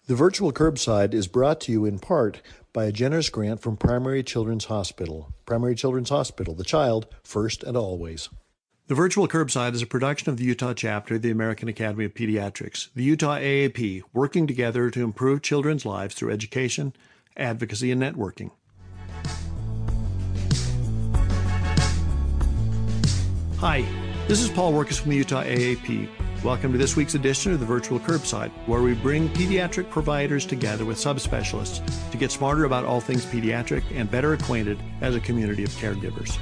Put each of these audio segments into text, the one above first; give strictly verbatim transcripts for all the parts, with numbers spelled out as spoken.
The virtual curbside is brought to you in part by a generous grant from Primary Children's Hospital. Primary Children's Hospital, the child first and always. The virtual curbside is a production of the Utah chapter of the American Academy of Pediatrics, the Utah A A P, working together to improve children's lives through education, advocacy, and networking. Hi, this is Paul Workus from the Utah A A P. Welcome to this week's edition of the Virtual Curbside, where we bring pediatric providers together with subspecialists to get smarter about all things pediatric and better acquainted as a community of caregivers.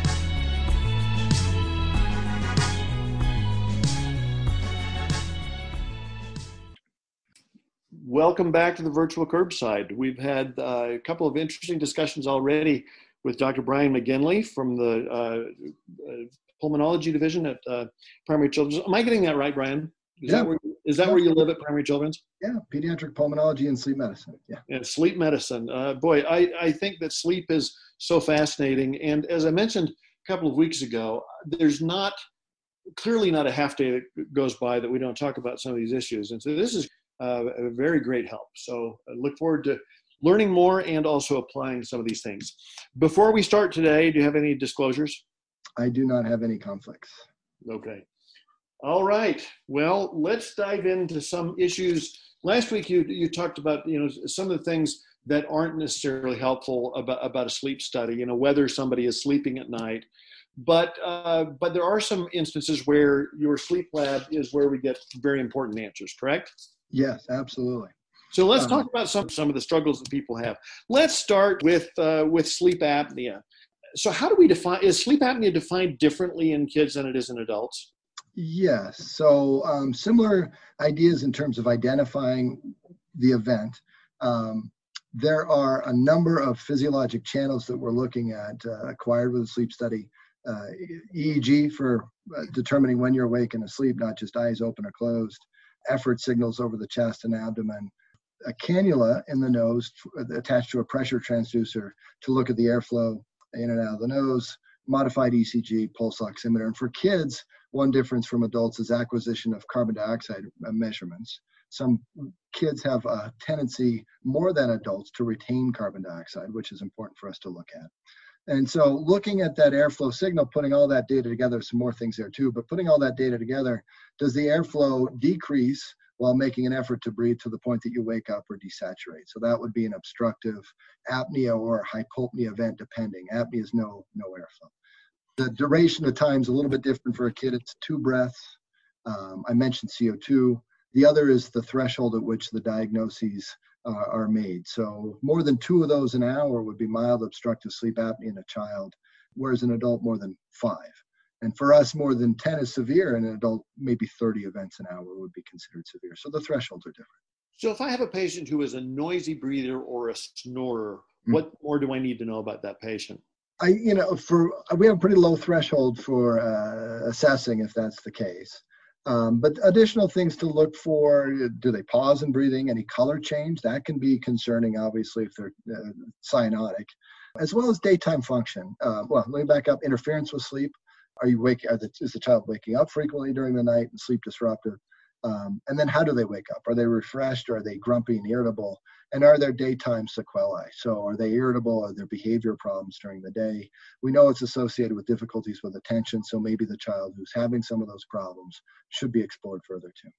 Welcome back to the Virtual Curbside. We've had uh, a couple of interesting discussions already with Doctor Brian McGinley from the uh, uh, Pulmonology Division at uh, Primary Children's. Am I getting that right, Brian? Is yeah. that where is that yeah. where you live at Primary Children's? Yeah, pediatric pulmonology and sleep medicine. Yeah. And sleep medicine. Uh, boy, I, I think that sleep is so fascinating. And as I mentioned a couple of weeks ago, there's not clearly not a half day that goes by that we don't talk about some of these issues. And so this is uh, a very great help. So I look forward to learning more and also applying some of these things. Before we start today, do you have any disclosures? I do not have any conflicts. Okay. All right. Well, let's dive into some issues. Last week, you you talked about, you know, some of the things that aren't necessarily helpful about, about a sleep study, you know, whether somebody is sleeping at night. But uh, but there are some instances where your sleep lab is where we get very important answers, correct? Yes, absolutely. So let's um, talk about some, some of the struggles that people have. Let's start with uh, with sleep apnea. So how do we define, is sleep apnea defined differently in kids than it is in adults? Yes. So um, similar ideas in terms of identifying the event. Um, there are a number of physiologic channels that we're looking at uh, acquired with a sleep study. Uh, E E G for uh, determining when you're awake and asleep, not just eyes open or closed. Effort signals over the chest and abdomen. A cannula in the nose attached to a pressure transducer to look at the airflow in and out of the nose, modified E C G, pulse oximeter. And for kids, one difference from adults is acquisition of carbon dioxide measurements. Some kids have a tendency, more than adults, to retain carbon dioxide, which is important for us to look at. And so looking at that airflow signal, putting all that data together, some more things there too, but putting all that data together, does the airflow decrease while making an effort to breathe to the point that you wake up or desaturate? So that would be an obstructive apnea or hypopnea event, depending. Apnea is no, no airflow. The duration of time is a little bit different for a kid. It's two breaths. Um, I mentioned C O two. The other is the threshold at which the diagnoses uh, are made. So more than two of those an hour would be mild obstructive sleep apnea in a child, whereas an adult more than five. And for us, more than ten is severe, and an adult, maybe thirty events an hour would be considered severe. So the thresholds are different. So if I have a patient who is a noisy breather or a snorer, mm-hmm. what more do I need to know about that patient? I, you know, for we have a pretty low threshold for uh, assessing if that's the case. Um, but additional things to look for: do they pause in breathing? Any color change? That can be concerning, obviously, if they're uh, cyanotic, as well as daytime function. Uh, well, let me back up. Interference with sleep. Are you wake? Are the, is the child waking up frequently during the night and sleep disruptive? Um, and then how do they wake up? Are they refreshed? Or are they grumpy and irritable? And are there daytime sequelae? So are they irritable? Are there behavior problems during the day? We know it's associated with difficulties with attention. So maybe the child who's having some of those problems should be explored further too.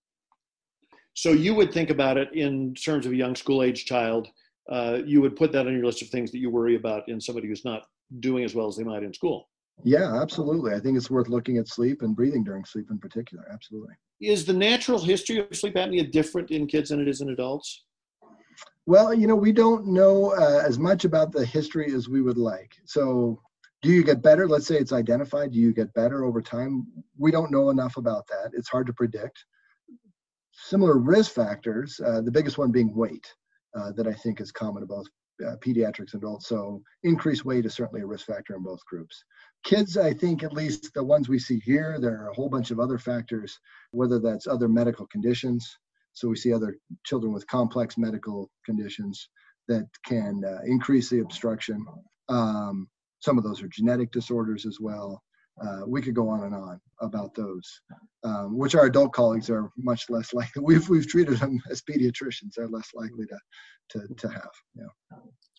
So you would think about it in terms of a young school age child. Uh, you would put that on your list of things that you worry about in somebody who's not doing as well as they might in school. Yeah, absolutely. I think it's worth looking at sleep and breathing during sleep in particular. Absolutely. Is the natural history of sleep apnea different in kids than it is in adults? Well, you know, we don't know uh, as much about the history as we would like. So do you get better? Let's say it's identified. Do you get better over time? We don't know enough about that. It's hard to predict. Similar risk factors, uh, the biggest one being weight, uh, that I think is common to both uh, pediatrics and adults. So increased weight is certainly a risk factor in both groups. Kids, I think, at least the ones we see here, there are a whole bunch of other factors, whether that's other medical conditions. So we see other children with complex medical conditions that can uh, increase the obstruction. Um, some of those are genetic disorders as well. Uh, we could go on and on about those, um, which our adult colleagues are much less likely. We've we've treated them as pediatricians; they're less likely to to to have. Yeah.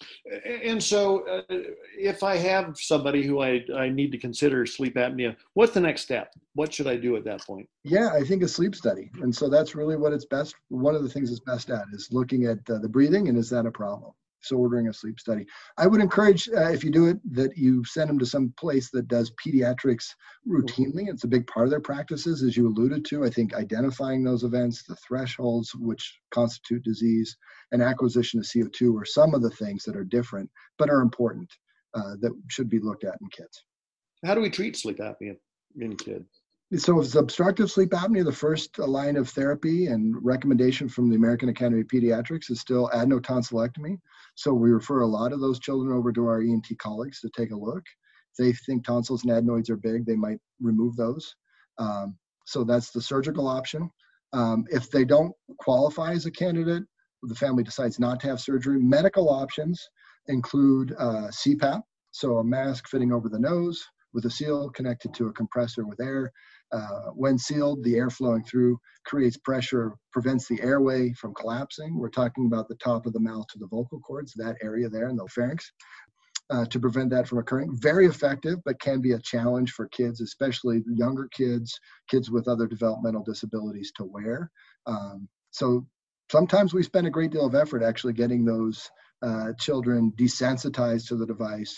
And so, uh, if I have somebody who I, I need to consider sleep apnea, what's the next step? What should I do at that point? Yeah, I think a sleep study. And so that's really what it's best. One of the things it's best at is looking at uh, the breathing, and is that a problem? So ordering a sleep study. I would encourage, uh, if you do it, that you send them to some place that does pediatrics routinely. It's a big part of their practices, as you alluded to. I think identifying those events, the thresholds which constitute disease, and acquisition of C O two are some of the things that are different, but are important, uh, that should be looked at in kids. How do we treat sleep apnea in kids? So if it's obstructive sleep apnea, the first line of therapy and recommendation from the American Academy of Pediatrics is still adenotonsillectomy. So we refer a lot of those children over to our E N T colleagues to take a look. If they think tonsils and adenoids are big, they might remove those. Um, so that's the surgical option. Um, if they don't qualify as a candidate, the family decides not to have surgery, medical options include uh, C PAP, so a mask fitting over the nose with a seal connected to a compressor with air. Uh, when sealed, the air flowing through creates pressure, prevents the airway from collapsing. We're talking about the top of the mouth to the vocal cords, that area there in the pharynx, uh, to prevent that from occurring. Very effective, but can be a challenge for kids, especially younger kids, kids with other developmental disabilities, to wear. Um, so sometimes we spend a great deal of effort actually getting those uh, children desensitized to the device,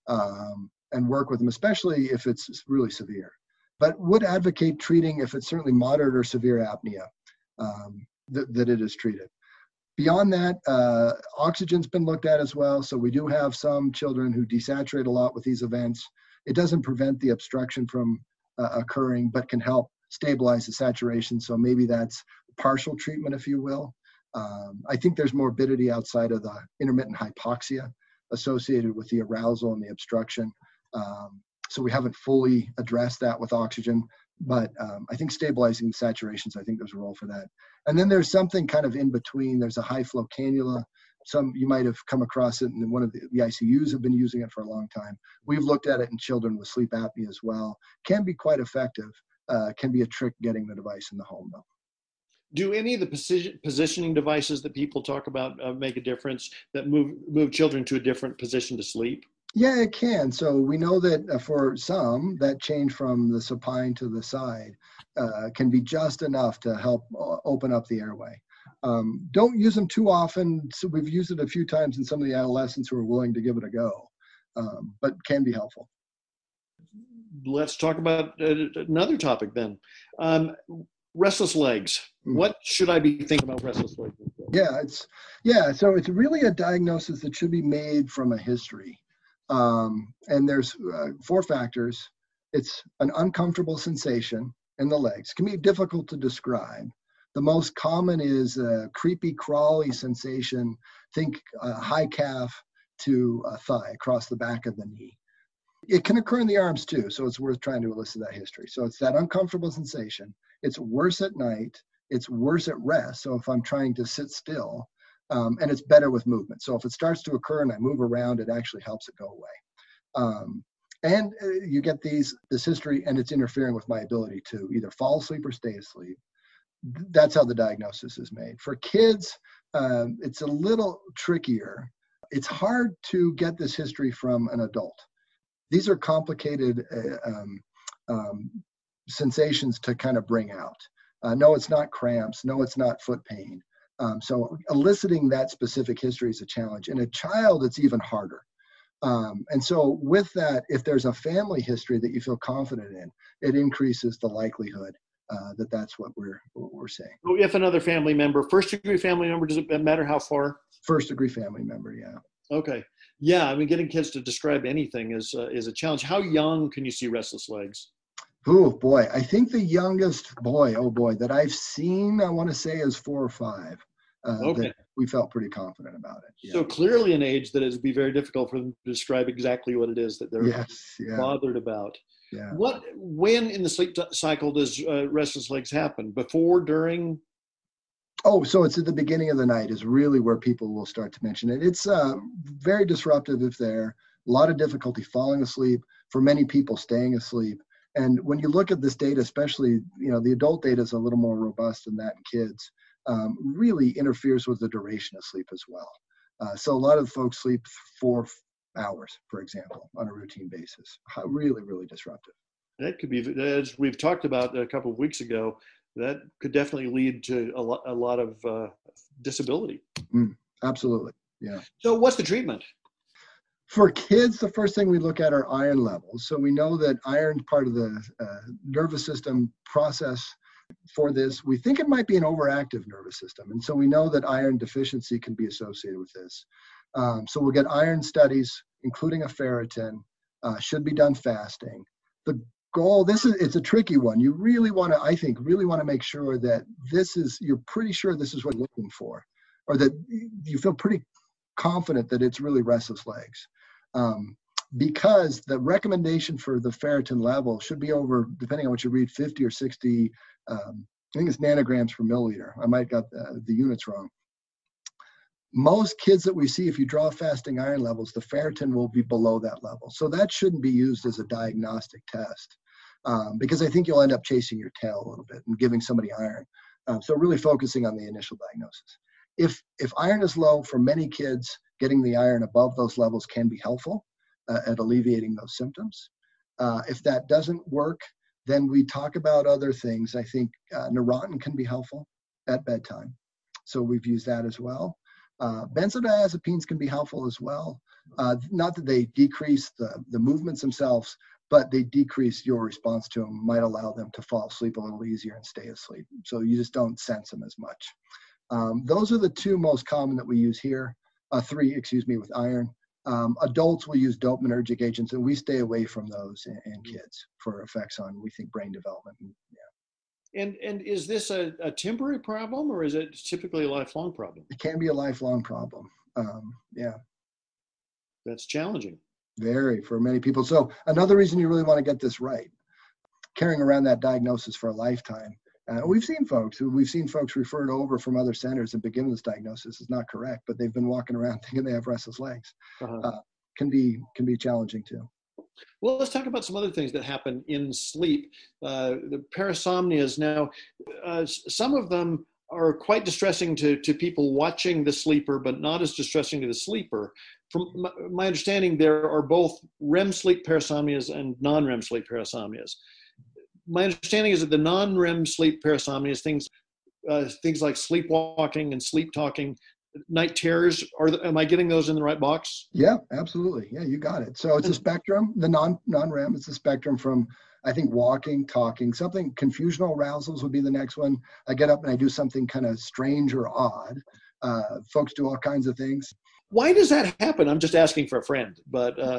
um, and work with them, especially if it's really severe. But would advocate treating, if it's certainly moderate or severe apnea, um, th- that it is treated. Beyond that, uh, oxygen's been looked at as well. So we do have some children who desaturate a lot with these events. It doesn't prevent the obstruction from uh, occurring, but can help stabilize the saturation. So maybe that's partial treatment, if you will. Um, I think there's morbidity outside of the intermittent hypoxia associated with the arousal and the obstruction. Um, So we haven't fully addressed that with oxygen, but um, I think stabilizing the saturations, I think there's a role for that. And then there's something kind of in between. There's a high flow cannula. Some, you might have come across it, and one of the, the I C Us have been using it for a long time. We've looked at it in children with sleep apnea as well. Can be quite effective. Uh, can be a trick getting the device in the home though. Do any of the position, positioning devices that people talk about uh, make a difference, that move move children to a different position to sleep? Yeah, it can. So we know that uh, for some, that change from the supine to the side uh, can be just enough to help uh, open up the airway. Um, don't use them too often. So we've used it a few times in some of the adolescents who are willing to give it a go, um, but can be helpful. Let's talk about uh, another topic then. Um, restless legs. Mm-hmm. What should I be thinking about restless legs? Yeah, it's yeah. So it's really a diagnosis that should be made from a history. Um, and there's uh, four factors. It's an uncomfortable sensation in the legs. It can be difficult to describe. The most common is a creepy, crawly sensation. Think uh, high calf to a thigh across the back of the knee. It can occur in the arms too, so it's worth trying to elicit that history. So it's that uncomfortable sensation. It's worse at night. It's worse at rest. So if I'm trying to sit still, Um, and it's better with movement. So if it starts to occur and I move around, it actually helps it go away. Um, and uh, you get these this history, and it's interfering with my ability to either fall asleep or stay asleep. That's how the diagnosis is made. For kids, um, it's a little trickier. It's hard to get this history from an adult. These are complicated uh, um, um, sensations to kind of bring out. Uh, no, it's not cramps. No, it's not foot pain. Um, so eliciting that specific history is a challenge. In a child, it's even harder. Um, and so with that, if there's a family history that you feel confident in, it increases the likelihood uh, that that's what we're what we're saying. So if another family member, first degree family member, does it matter how far? First degree family member, yeah. Okay. Yeah, I mean, getting kids to describe anything is uh, is a challenge. How young can you see restless legs? Oh boy, I think the youngest boy, oh boy, that I've seen, I want to say is four or five. Uh, okay. That we felt pretty confident about it. Yeah. So clearly an age that it would be very difficult for them to describe exactly what it is that they're yes, yeah. bothered about. Yeah. What, when in the sleep t- cycle does uh, restless legs happen? Before, during? Oh, so it's at the beginning of the night is really where people will start to mention it. It's uh, very disruptive if they're a lot of difficulty falling asleep. For many people, staying asleep. And when you look at this data, especially, you know, the adult data is a little more robust than that in kids, um, really interferes with the duration of sleep as well. Uh, so a lot of folks sleep four hours, for example, on a routine basis. How really, really disruptive. That could be, as we've talked about a couple of weeks ago, that could definitely lead to a lot, a lot of uh, disability. Mm, absolutely, yeah. So what's the treatment? For kids, the first thing we look at are iron levels. So we know that iron is part of the uh, nervous system process for this. We think it might be an overactive nervous system. And so we know that iron deficiency can be associated with this. Um, so we'll get iron studies, including a ferritin, uh, should be done fasting. The goal, this is, it's a tricky one. You really want to, I think, really want to make sure that this is, you're pretty sure this is what you're looking for, or that you feel pretty confident that it's really restless legs. Um, because the recommendation for the ferritin level should be over, depending on what you read, fifty or sixty, um, I think it's nanograms per milliliter. I might got the, the units wrong. Most kids that we see, if you draw fasting iron levels, the ferritin will be below that level. So that shouldn't be used as a diagnostic test, um, because I think you'll end up chasing your tail a little bit and giving somebody iron. Um, so really focusing on the initial diagnosis. If, if iron is low, for many kids, getting the iron above those levels can be helpful uh, at alleviating those symptoms. Uh, if that doesn't work, then we talk about other things. I think uh, Neurontin can be helpful at bedtime. So we've used that as well. Uh, benzodiazepines can be helpful as well. Uh, not that they decrease the, the movements themselves, but they decrease your response to them, might allow them to fall asleep a little easier and stay asleep. So you just don't sense them as much. Um, those are the two most common that we use here. Uh, three, excuse me, with iron. Um, adults will use dopaminergic agents, and we stay away from those in, in kids for effects on, we think, brain development. And, yeah. And and is this a, a temporary problem, or is it typically a lifelong problem? It can be a lifelong problem. Um, yeah. That's challenging. Very, for many people. So another reason you really want to get this right, carrying around that diagnosis for a lifetime. Uh, we've seen folks who we've seen folks referred over from other centers and begin this diagnosis is not correct, but they've been walking around thinking they have restless legs. Uh-huh. Uh, can be can be challenging too. Well, let's talk about some other things that happen in sleep. Uh, the parasomnias. Now, uh, some of them are quite distressing to, to people watching the sleeper, but not as distressing to the sleeper. From my, my understanding, there are both R E M sleep parasomnias and non-R E M sleep parasomnias. My understanding is that the non-R E M sleep parasomnias, things uh, things like sleepwalking and sleep talking, night terrors, are the, am I getting those in the right box? Yeah, absolutely. Yeah, you got it. So it's a spectrum. The non non-R E M is a spectrum from, I think, walking, talking, something, confusional arousals would be the next one. I get up and I do something kind of strange or odd. Uh, folks do all kinds of things. Why does that happen? I'm just asking for a friend, but uh...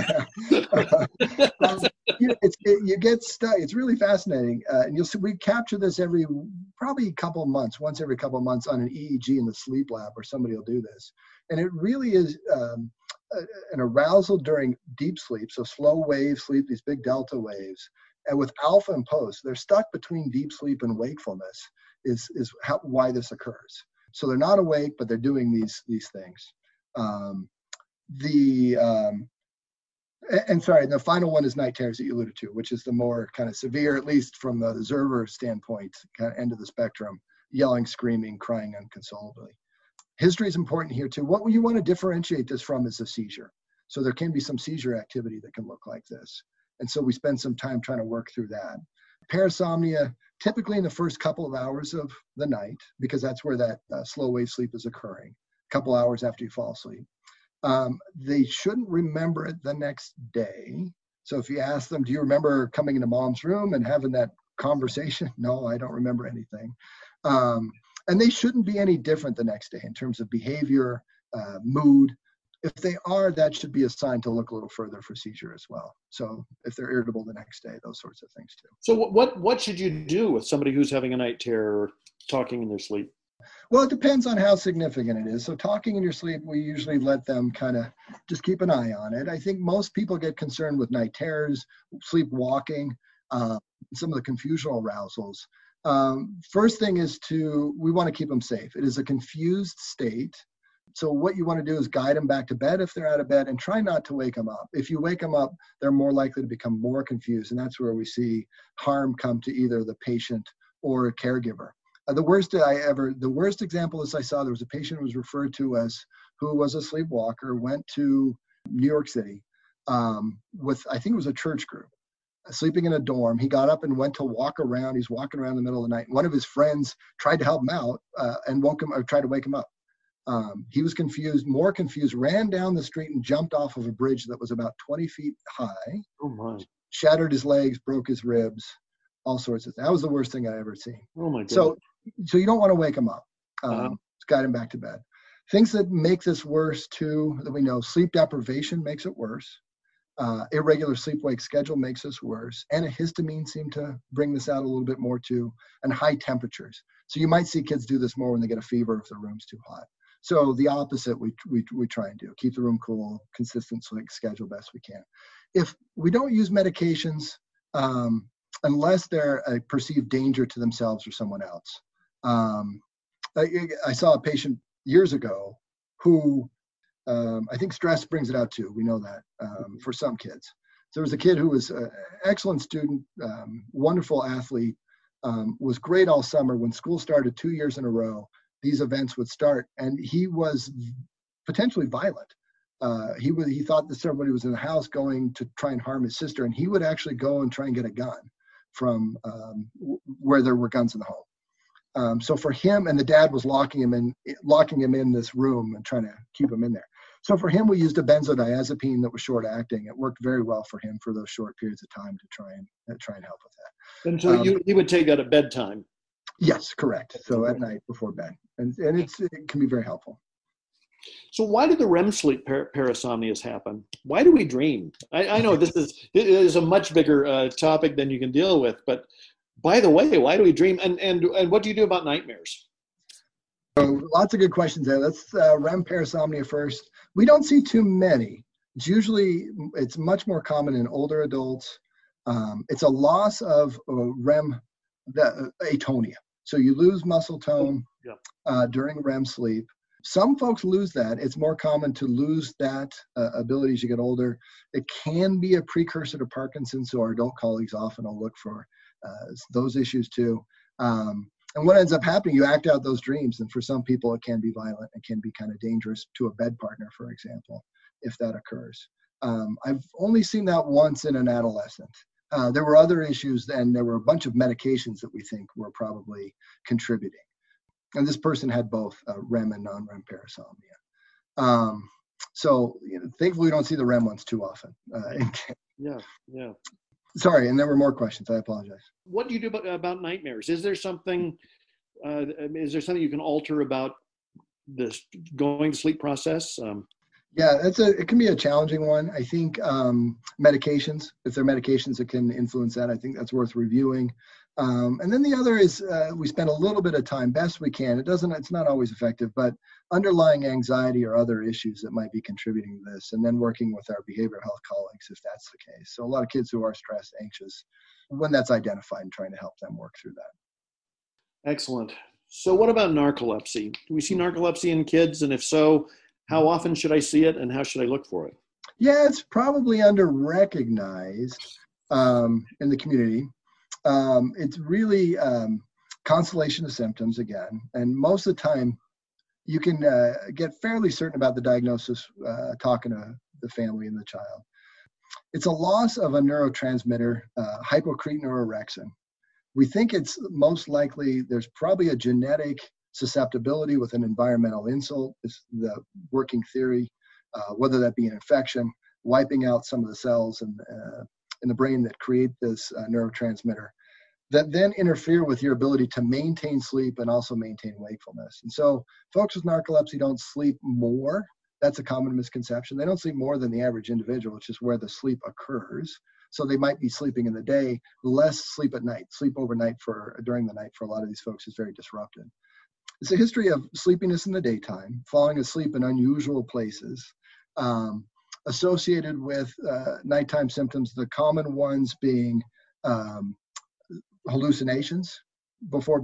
um, you, it's, it, you get stuck. It's really fascinating, uh, and you'll see we capture this every probably a couple of months, once every couple of months on an E E G in the sleep lab, where somebody will do this, and it really is um, a, an arousal during deep sleep, so slow wave sleep, these big delta waves, and with alpha and post, they're stuck between deep sleep and wakefulness. Is is how, why this occurs. So they're not awake, but they're doing these these things. Um, the um, and sorry, the final one is night terrors that you alluded to, which is the more kind of severe, at least from the observer standpoint, kind of end of the spectrum, yelling, screaming, crying unconsolably. History is important here too. What you want to differentiate this from is a seizure. So there can be some seizure activity that can look like this. And so we spend some time trying to work through that. Parasomnia, typically in the first couple of hours of the night, because that's where that uh, slow wave sleep is occurring, a couple hours after you fall asleep. Um, they shouldn't remember it the next day. So if you ask them, do you remember coming into mom's room and having that conversation? No, I don't remember anything. Um, and they shouldn't be any different the next day in terms of behavior, uh, mood. If they are, that should be a sign to look a little further for seizure as well. So if they're irritable the next day, those sorts of things too. So what, what should you do with somebody who's having a night terror or talking in their sleep? Well, it depends on how significant it is. So talking in your sleep, we usually let them kind of just keep an eye on it. I think most people get concerned with night terrors, sleepwalking, uh, some of the confusional arousals. Um, first thing is to, we want to keep them safe. It is a confused state. so what you want to do is guide them back to bed if they're out of bed, and try not to wake them up. If you wake them up, they're more likely to become more confused, and that's where we see harm come to either the patient or a caregiver. Uh, the worst I ever, the worst example is I saw there was a patient who was referred to as who was a sleepwalker, went to New York City um, with, I think it was a church group, sleeping in a dorm. He got up and went to walk around. He's walking around in the middle of the night. One of his friends tried to help him out uh, and woke him, or tried to wake him up. Um, he was confused, more confused, ran down the street and jumped off of a bridge that was about twenty feet high. Oh my. Shattered his legs, broke his ribs, all sorts of things. That was the worst thing I ever seen. Oh my God. So, so you don't want to wake him up. Um, uh-huh. Guide him back to bed. Things that make this worse too, that we know, sleep deprivation makes it worse. Uh, irregular sleep-wake schedule makes this worse. Antihistamine seem to bring this out a little bit more too, and high temperatures. So you might see kids do this more when they get a fever if the room's too hot. So the opposite we, we, we try and do, keep the room cool, consistent sleep schedule best we can. If we don't use medications, um, unless they're a perceived danger to themselves or someone else. Um, I, I saw a patient years ago who, um, I think stress brings it out too. We know that um, for some kids. So there was a kid who was an excellent student, um, wonderful athlete, um, was great all summer. When school started two years in a row, these events would start, and he was potentially violent. Uh, he was, he thought that somebody was in the house going to try and harm his sister, and he would actually go and try and get a gun from um, w- where there were guns in the home. Um, so for him, and the dad was locking him in, locking him in this room and trying to keep him in there. So for him, we used a benzodiazepine that was short acting. It worked very well for him for those short periods of time to try and uh, try and help with that. And so um, you, you would take that at bedtime? Yes, correct. So at night before bed, and and it's it can be very helpful. So why do the R E M sleep par- parasomnias happen? Why do we dream? I, I know this is it is a much bigger uh, topic than you can deal with, but by the way, why do we dream? And and and what do you do about nightmares? So lots of good questions there. Let's uh, R E M parasomnia first. We don't see too many. It's usually, it's much more common in older adults. Um, it's a loss of uh, R E M, the, uh, atonia. So you lose muscle tone Yeah. uh, during R E M sleep. Some folks lose that. It's more common to lose that uh, ability as you get older. It can be a precursor to Parkinson's, so our adult colleagues often will look for uh, those issues too. Um, and what ends up happening, you act out those dreams, and for some people it can be violent. It can be kind of dangerous to a bed partner, for example, if that occurs. Um, I've only seen that once in an adolescent. Uh, there were other issues, and there were a bunch of medications that we think were probably contributing. And this person had both uh, R E M and non-R E M parasomnia. Um, so you know, thankfully, we don't see the R E M ones too often. Uh, Yeah, yeah. Sorry, and there were more questions. I apologize. What do you do about, about nightmares? Is there something? Uh, is there something you can alter about this going to sleep process? Um, Yeah, that's a. It can be a challenging one. I think um, medications, if there are medications that can influence that, I think that's worth reviewing. Um, and then the other is uh, we spend a little bit of time, best we can. It doesn't. It's not always effective, but underlying anxiety or other issues that might be contributing to this, and then working with our behavioral health colleagues if that's the case. So a lot of kids who are stressed, anxious, when that's identified, and trying to help them work through that. Excellent. So what about narcolepsy? Do we see narcolepsy in kids? And if so, how often should I see it, and how should I look for it? Yeah, it's probably under-recognized um, in the community. Um, it's really um, constellation of symptoms again, and most of the time you can uh, get fairly certain about the diagnosis uh, talking to the family and the child. It's a loss of a neurotransmitter, uh, hypocretin-orexin. We think it's most likely there's probably a genetic susceptibility with an environmental insult is the working theory, uh, whether that be an infection, wiping out some of the cells in, uh, in the brain that create this uh, neurotransmitter that then interfere with your ability to maintain sleep and also maintain wakefulness. And so folks with narcolepsy don't sleep more. That's a common misconception. They don't sleep more than the average individual, which is where the sleep occurs. So they might be sleeping in the day, less sleep at night. Sleep overnight for during the night for a lot of these folks is very disrupted. It's a history of sleepiness in the daytime, falling asleep in unusual places, um, associated with uh, nighttime symptoms, the common ones being um, hallucinations before bed.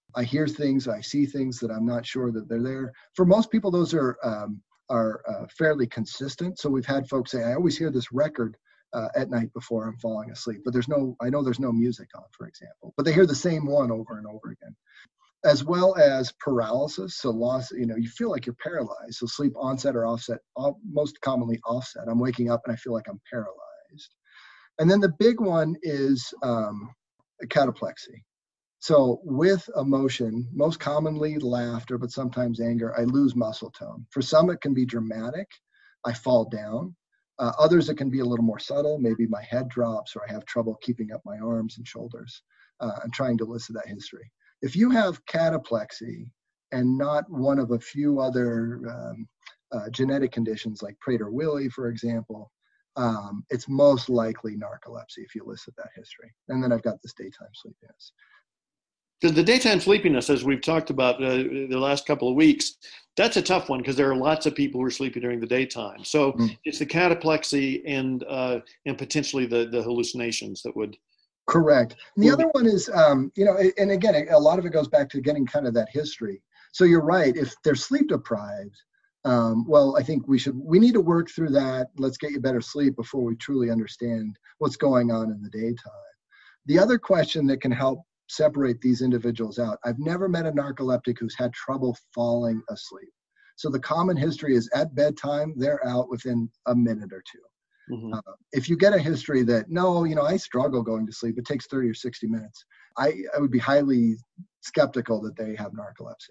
I hear things, I see things that I'm not sure that they're there. For most people, those are um, are uh, fairly consistent. So we've had folks say, I always hear this record uh, at night before I'm falling asleep, but there's no, I know there's no music on, for example, but they hear the same one over and over again. As well as paralysis, so loss, you know, you feel like you're paralyzed. So sleep onset or offset, most commonly offset. I'm waking up and I feel like I'm paralyzed. And then the big one is um, cataplexy. So with emotion, most commonly laughter, but sometimes anger, I lose muscle tone. For some, it can be dramatic. I fall down. Uh, others, it can be a little more subtle. Maybe my head drops or I have trouble keeping up my arms and shoulders. Uh, I'm trying to elicit that history. If you have cataplexy and not one of a few other um, uh, genetic conditions like Prader-Willi, for example, um, it's most likely narcolepsy if you elicit that history. And then I've got this daytime sleepiness. The, the daytime sleepiness, as we've talked about uh, the last couple of weeks, that's a tough one because there are lots of people who are sleeping during the daytime. So mm. it's the cataplexy and uh, and potentially the, the hallucinations that would. Correct. And the other one is, um, you know, and again, a lot of it goes back to getting kind of that history. So you're right. If they're sleep deprived, um, well, I think we should, we need to work through that. Let's get you better sleep before we truly understand what's going on in the daytime. The other question that can help separate these individuals out, I've never met a narcoleptic who's had trouble falling asleep. So the common history is at bedtime, they're out within a minute or two. Mm-hmm. Uh, if you get a history that, no, you know, I struggle going to sleep, it takes thirty or sixty minutes, I, I would be highly skeptical that they have narcolepsy.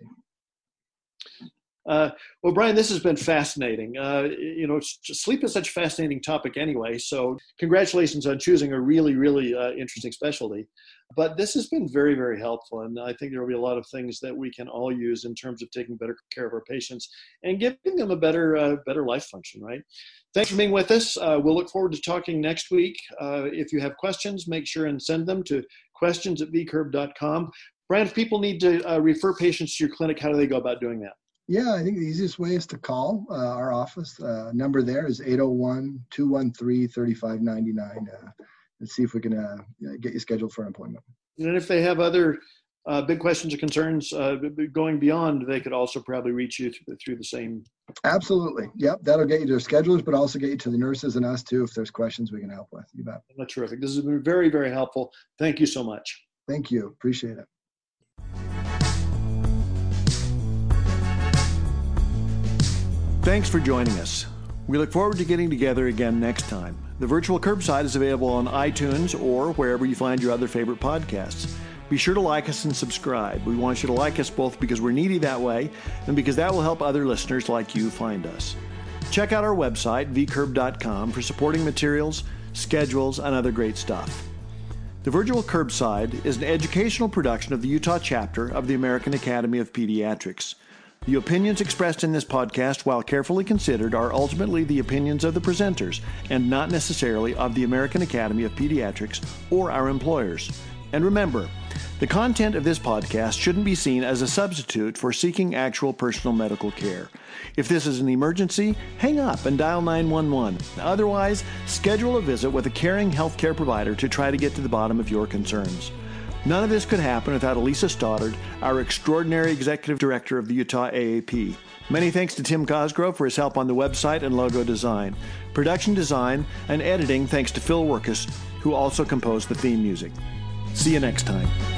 Uh, well, Brian, this has been fascinating. Uh, you know, sleep is such a fascinating topic anyway, so congratulations on choosing a really, really uh, interesting specialty. But this has been very, very helpful, and I think there will be a lot of things that we can all use in terms of taking better care of our patients and giving them a better, uh, better life function, right? Thanks for being with us. Uh, we'll look forward to talking next week. Uh, if you have questions, make sure and send them to questions at v curb dot com. Brian, if people need to uh, refer patients to your clinic, how do they go about doing that? Yeah, I think the easiest way is to call uh, our office. Uh, number there is eight oh one, two one three, three five nine nine. Uh, let's see if we can uh, get you scheduled for an appointment. And if they have other uh, big questions or concerns uh, going beyond, they could also probably reach you through, through the same. Absolutely. Yep. That'll get you to their schedulers, but also get you to the nurses and us too if there's questions we can help with. You bet. That's terrific. This has been very, very helpful. Thank you so much. Thank you. Appreciate it. Thanks for joining us. We look forward to getting together again next time. The Virtual Curbside is available on iTunes or wherever you find your other favorite podcasts. Be sure to like us and subscribe. We want you to like us both because we're needy that way and because that will help other listeners like you find us. Check out our website, v curb dot com, for supporting materials, schedules, and other great stuff. The Virtual Curbside is an educational production of the Utah chapter of the American Academy of Pediatrics. The opinions expressed in this podcast, while carefully considered, are ultimately the opinions of the presenters and not necessarily of the American Academy of Pediatrics or our employers. And remember, the content of this podcast shouldn't be seen as a substitute for seeking actual personal medical care. If this is an emergency, hang up and dial nine one one. Otherwise, schedule a visit with a caring healthcare provider to try to get to the bottom of your concerns. None of this could happen without Elisa Stoddard, our extraordinary executive director of the Utah A A P. Many thanks to Tim Cosgrove for his help on the website and logo design. Production design and editing thanks to Phil Workus, who also composed the theme music. See you next time.